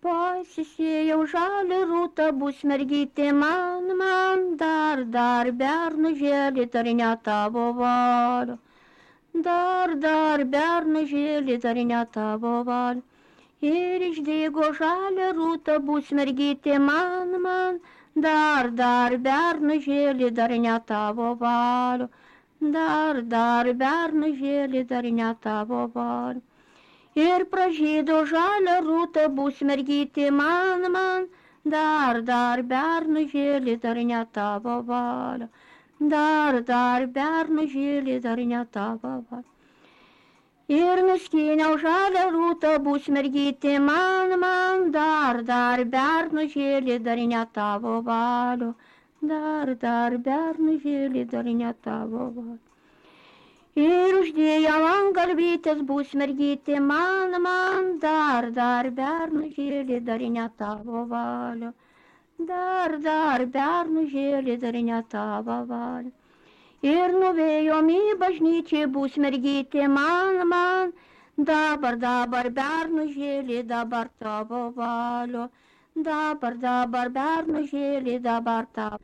Pasisėjau žalį rūtą, bus mergytė man, dar bernų žėlį, dar ne tavo valio. Dar bernų žėlį, dar ne tavo valio. Ir išdygo žalį rūtą, bus mergytė man, dar bernų žėlį, dar ne tavo valio. Dar bernų žėlį, dar ne tavo valio. Ir pražydo žalia rūta, bus mergytė man, dar bernų žėlį, dar ne tavo valio. Dar bernų žėlį, dar ne tavo valio. Ir nuskyniau žalia rūta, bus mergytė man, dar bernų žėlį, dar ne tavo valio. Dar bernų žėlį, dar ne tavo valio. Ir uždėjau ant galvytės, bus mergytė man, dar bernų žėlį, dar ne tavo valio. Dar bernų žėlį, dar ne tavo valio. Ir nuvėjom į bažnyčią, bus mergytė man, dabar bernų žėlį, dabar tavo valio. Dabar bernų žėlį, dabar tavo.